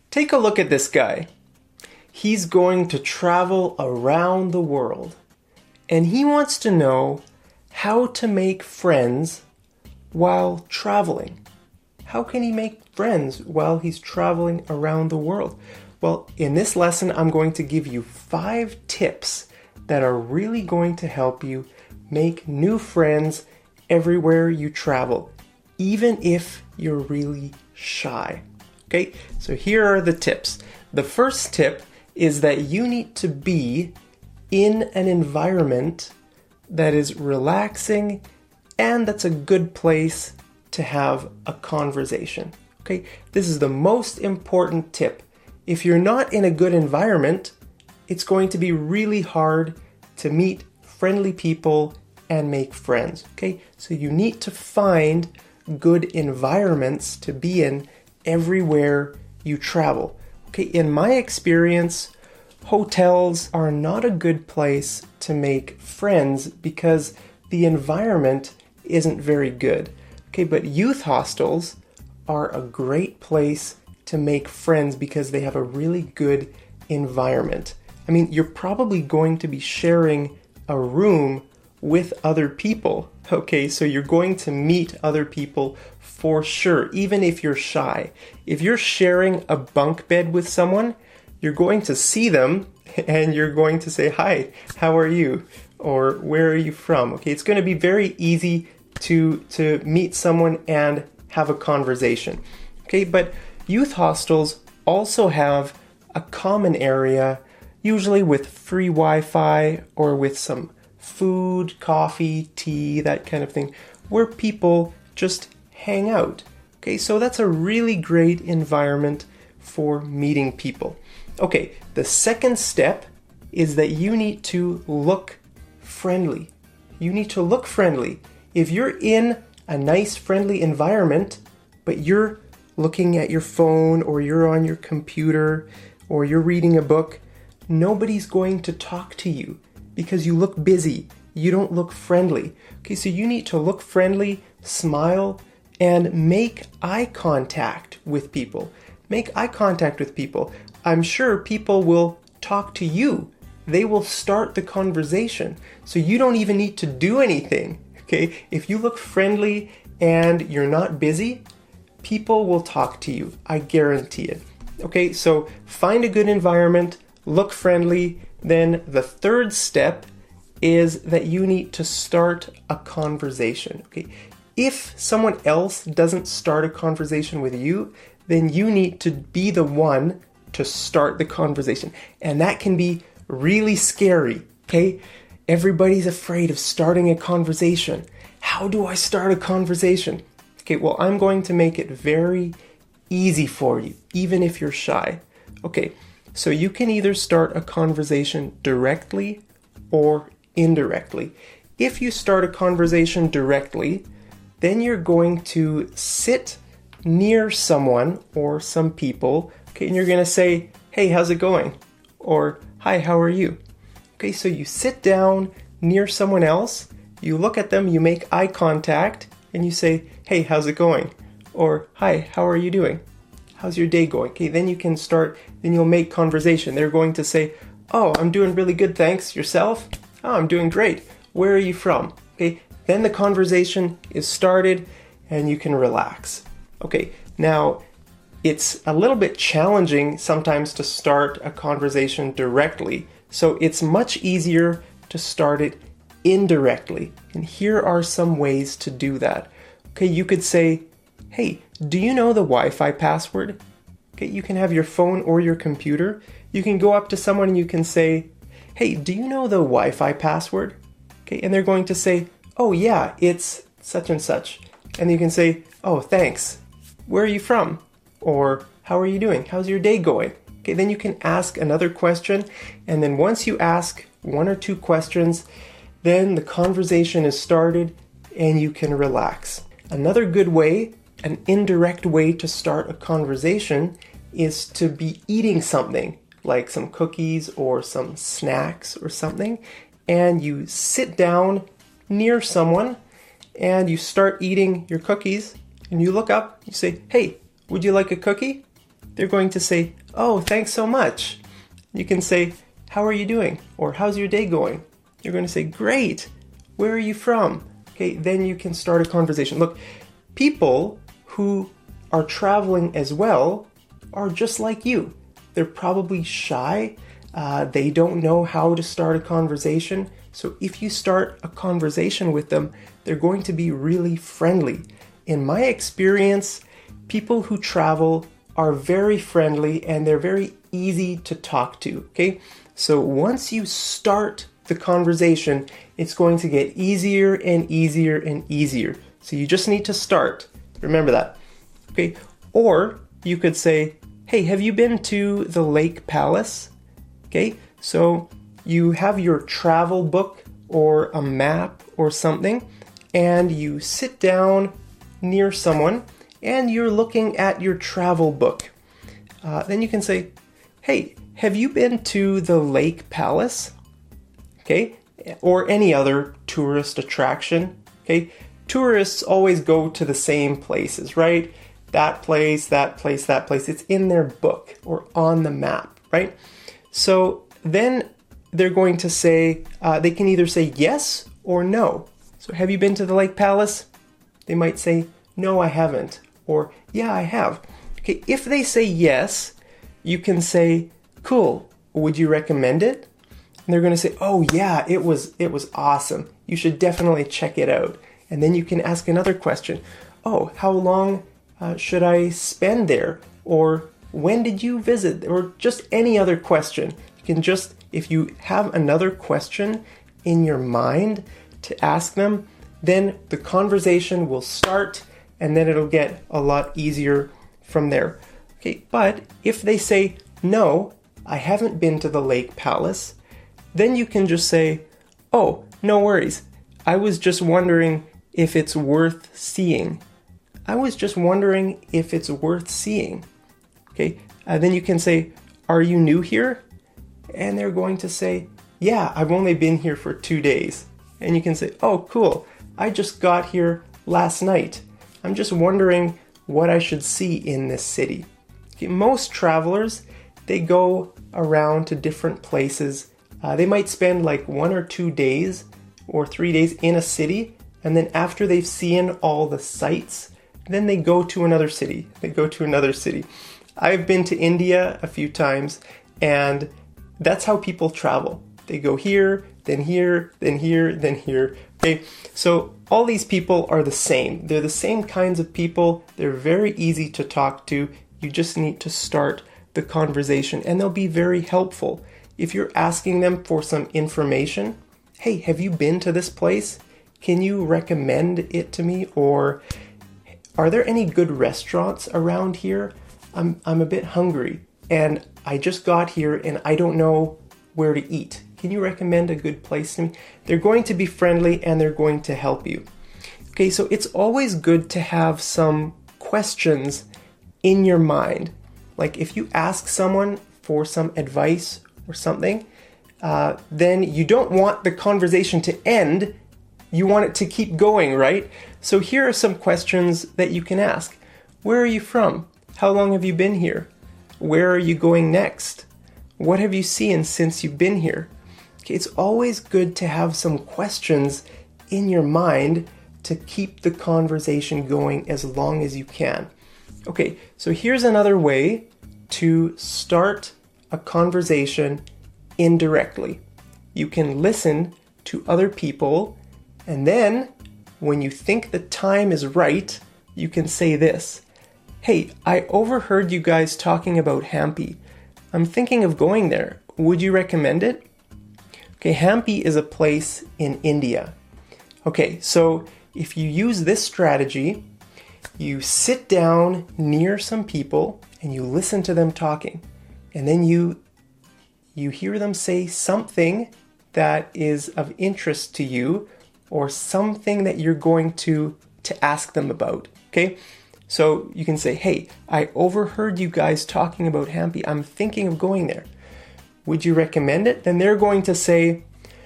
Take a look at this guy. He's going to travel around the world, and he wants to know how to make friends while traveling. How can he make friends while he's traveling around the world? Well, in this lesson, I'm going to give you 5 tips that are really going to help you make new friends everywhere you travel, even if you're really shy. Okay, so here are the tips. The first tip is that you need to be in an environment that is relaxing and that's a good place to have a conversation. Okay, this is the most important tip. If you're not in a good environment, it's going to be really hard to meet friendly people and make friends. Okay, so you need to find good environments to be in everywhere you travel. Okay, in my experience, hotels are not a good place to make friends because the environment isn't very good. Okay, but youth hostels are a great place to make friends because they have a really good environment. I mean, you're probably going to be sharing a room with other people. Okay, so you're going to meet other people for sure, even if you're shy. If you're sharing a bunk bed with someone, you're going to see them and you're going to say, "Hi, how are you?" Or "Where are you from?" Okay, it's going to be very easy to meet someone and have a conversation. Okay, but youth hostels also have a common area, usually with free Wi-Fi or with some food, coffee, tea, that kind of thing, where people just hang out. Okay, so that's a really great environment for meeting people. Okay, the second step is that you need to look friendly. You need to look friendly. If you're in a nice, friendly environment, but you're looking at your phone or you're on your computer or you're reading a book, nobody's going to talk to you because you look busy. You don't look friendly. Okay, so you need to look friendly, smile, and make eye contact with people. Make eye contact with people. I'm sure people will talk to you. They will start the conversation. So you don't even need to do anything. Okay, if you look friendly and you're not busy, people will talk to you. I guarantee it. Okay, so find a good environment, look friendly. Then the third step is that you need to start a conversation. Okay, if someone else doesn't start a conversation with you, then you need to be the one to start the conversation. And that can be really scary. Okay, everybody's afraid of starting a conversation. How do I start a conversation? Okay, well, I'm going to make it very easy for you, even if you're shy. Okay, so you can either start a conversation directly or indirectly. If you start a conversation directly, then you're going to sit near someone or some people, okay, and you're going to say, "Hey, how's it going?" Or, "Hi, how are you?" Okay, so you sit down near someone else, you look at them, you make eye contact, and you say, "Hey, how's it going?" Or, "Hi, how are you doing? How's your day going?" Okay, then you can start, then you'll make conversation. They're going to say, "Oh, I'm doing really good, thanks. Yourself?" "Oh, I'm doing great. Where are you from?" Okay, then the conversation is started and you can relax. Okay, now it's a little bit challenging sometimes to start a conversation directly. So it's much easier to start it indirectly. And here are some ways to do that. Okay, you could say, "Hey, do you know the Wi-Fi password?" Okay, you can have your phone or your computer. You can go up to someone and you can say, "Hey, do you know the Wi-Fi password?" Okay, and they're going to say, "Oh yeah, it's such and such." And you can say, "Oh, thanks. Where are you from?" Or, "How are you doing? How's your day going?" Okay, then you can ask another question. And then once you ask 1 or 2 questions, then the conversation is started and you can relax. Another good way, an indirect way to start a conversation is to be eating something, like some cookies or some snacks or something, and you sit down near someone and you start eating your cookies and you look up, you say, "Hey, would you like a cookie?" they're going to say, oh, thanks so much. You can say, how are you doing? Or how's your day going? You're going to say, great. Where are you from? Okay, then you can start a conversation. Look, people who are traveling as well are just like you. They're probably shy. They don't know how to start a conversation. So if you start a conversation with them, they're going to be really friendly. In my experience, people who travel are very friendly and they're very easy to talk to, okay? So once you start the conversation, it's going to get easier and easier and easier. So you just need to start. Remember that, okay? Or you could say, hey, have you been to the Lake Palace? Okay, so you have your travel book or a map or something, and you sit down near someone and you're looking at your travel book. Then you can say, hey, have you been to the Lake Palace? Okay, or any other tourist attraction. Okay, tourists always go to the same places, right? That place, that place, that place. It's in their book or on the map, right? So then they're going to say, they can either say yes or no. So have you been to the Lake Palace? They might say, no, I haven't. Or, yeah, I have. Okay, if they say yes, you can say, cool, would you recommend it? And they're going to say, oh yeah, it was awesome. You should definitely check it out. And then you can ask another question. Oh, how long should I spend there? Or when did you visit? Or just any other question. You can just, if you have another question in your mind to ask them, then the conversation will start and then it'll get a lot easier from there. Okay, but if they say, no, I haven't been to the Lake Palace, then you can just say, oh, no worries. I was just wondering if it's worth seeing. I was just wondering if it's worth seeing. Okay, then you can say, are you new here? And they're going to say, yeah, I've only been here for 2 days. And you can say, oh, cool. I just got here last night. I'm just wondering what I should see in this city. Okay, most travelers, they go around to different places. They might spend like 1 or 2 days or 3 days in a city. And then after they've seen all the sights, then they go to another city. I've been to India a few times, and that's how people travel. They go here, then here, then here, then here. Okay, so all these people are the same. They're the same kinds of people. They're very easy to talk to. You just need to start the conversation, and they'll be very helpful. If you're asking them for some information, hey, have you been to this place? Can you recommend it to me? Or are there any good restaurants around here? I'm a bit hungry and I just got here and I don't know where to eat. Can you recommend a good place to me? They're going to be friendly and they're going to help you. Okay, so it's always good to have some questions in your mind. Like if you ask someone for some advice or something, then you don't want the conversation to end. You want it to keep going, right? So here are some questions that you can ask. Where are you from? How long have you been here? Where are you going next? What have you seen since you've been here? Okay, it's always good to have some questions in your mind to keep the conversation going as long as you can. Okay, so here's another way to start a conversation indirectly. You can listen to other people, and then when you think the time is right, you can say this. Hey, I overheard you guys talking about Hampi. I'm thinking of going there. Would you recommend it? Okay, Hampi is a place in India. Okay, so if you use this strategy, you sit down near some people and you listen to them talking. And then you hear them say something that is of interest to you or something that you're going to ask them about, okay? So you can say, hey, I overheard you guys talking about Hampi. I'm thinking of going there. Would you recommend it? Then they're going to say,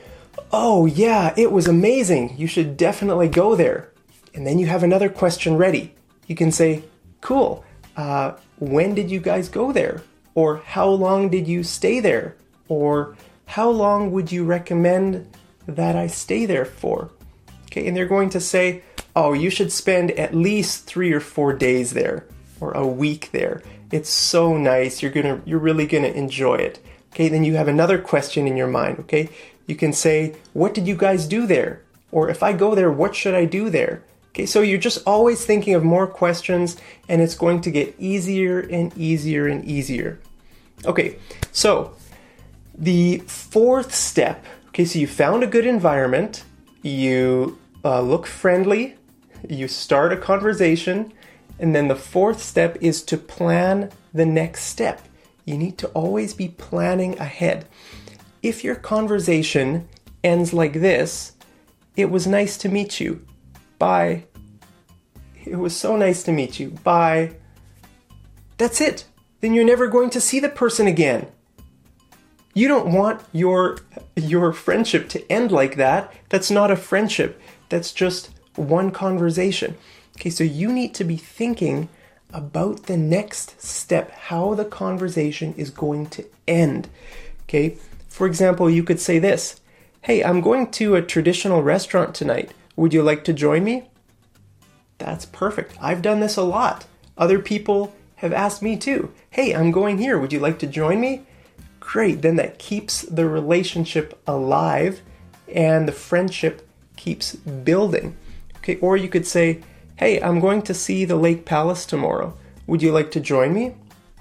oh yeah, it was amazing. You should definitely go there. And then you have another question ready. You can say, cool. when did you guys go there? Or how long did you stay there? Or how long would you recommend that I stay there for? Okay, and they're going to say, oh, you should spend at least 3 or 4 days there, or a week there. It's so nice. You're really gonna enjoy it. Okay, then you have another question in your mind. Okay, you can say, what did you guys do there? Or if I go there, what should I do there? Okay, so you're just always thinking of more questions, and it's going to get easier and easier and easier. Okay, so the fourth step. Okay, so you found a good environment. You look friendly. You start a conversation. And then the fourth step is to plan the next step. You need to always be planning ahead. If your conversation ends like this, it was nice to meet you. Bye. It was so nice to meet you. Bye. That's it. Then you're never going to see the person again. You don't want your friendship to end like that. That's not a friendship. That's just one conversation. Okay, so you need to be thinking about the next step, how the conversation is going to end. Okay, for example, you could say this, hey, I'm going to a traditional restaurant tonight. Would you like to join me? That's perfect. I've done this a lot. Other people have asked me too. Hey, I'm going here. Would you like to join me? Great. Then that keeps the relationship alive and the friendship keeps building. Okay, or you could say, hey, I'm going to see the Lake Palace tomorrow. Would you like to join me?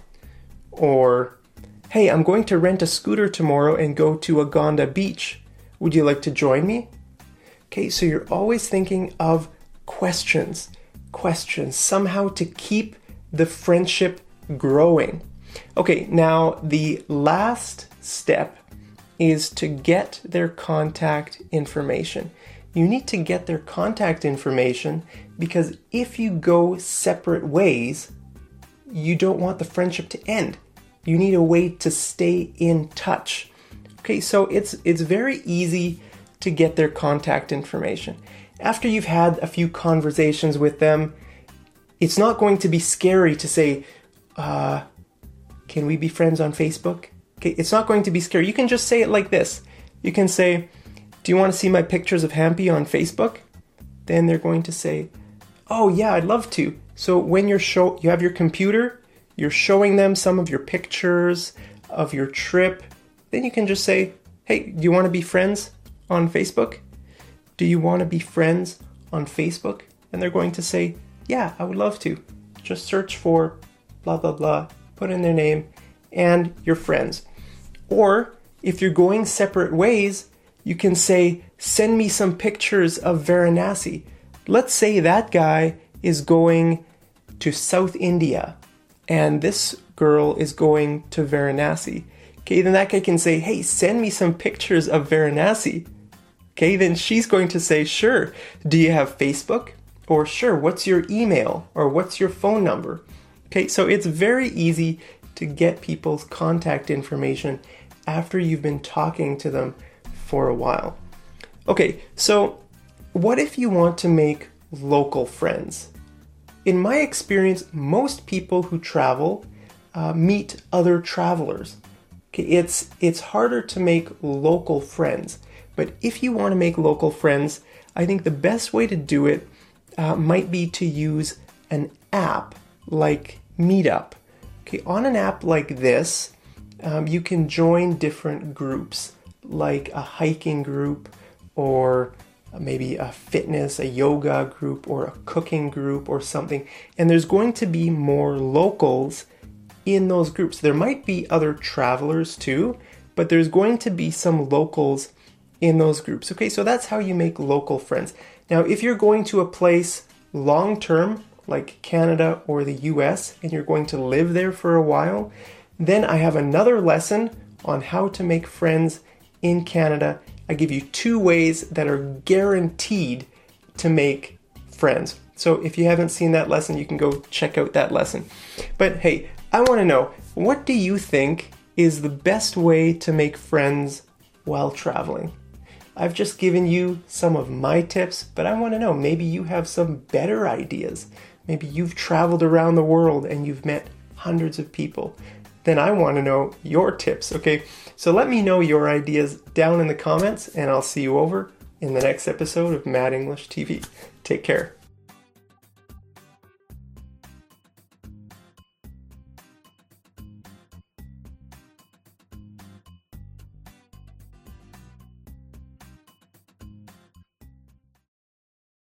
Or, hey, I'm going to rent a scooter tomorrow and go to Agonda Beach. Would you like to join me? Okay, so you're always thinking of questions, somehow to keep the friendship growing. Okay, now the last step is to get their contact information. You need to get their contact information because if you go separate ways, you don't want the friendship to end. You need a way to stay in touch. Okay, so it's very easy to get their contact information. After you've had a few conversations with them, it's not going to be scary to say, can we be friends on Facebook? Okay, it's not going to be scary. You can just say it like this. You can say, do you want to see my pictures of Hampy on Facebook? Then they're going to say, oh yeah, I'd love to. So when you have your computer, you're showing them some of your pictures of your trip. Then you can just say, hey, do you want to be friends on Facebook? Do you want to be friends on Facebook? And they're going to say, yeah, I would love to. Just search for blah, blah, blah, put in their name, and you're friends. Or if you're going separate ways, you can say, send me some pictures of Varanasi. Let's say that guy is going to South India and this girl is going to Varanasi. Okay, then that guy can say, hey, send me some pictures of Varanasi. Okay, then she's going to say, sure. Do you have Facebook? Or sure, what's your email? Or what's your phone number? Okay, so it's very easy to get people's contact information after you've been talking to them for a while. Okay, so what if you want to make local friends? In my experience, most people who travel meet other travelers. Okay, it's harder to make local friends. But if you want to make local friends, I think the best way to do it might be to use an app like Meetup. Okay, on an app like this, you can join different groups, like a hiking group, or maybe a fitness, a yoga group, or a cooking group or something. And there's going to be more locals in those groups. There might be other travelers too, but there's going to be some locals in those groups. Okay, so that's how you make local friends. Now, if you're going to a place long term, like Canada or the US, and you're going to live there for a while, then I have another lesson on how to make friends in Canada. I give you 2 ways that are guaranteed to make friends. So if you haven't seen that lesson, you can go check out that lesson. But hey, I want to know, what do you think is the best way to make friends while traveling? I've just given you some of my tips, but I want to know, maybe you have some better ideas. Maybe you've traveled around the world and you've met hundreds of people, then I want to know your tips, okay? So let me know your ideas down in the comments, and I'll see you over in the next episode of Mad English TV. Take care.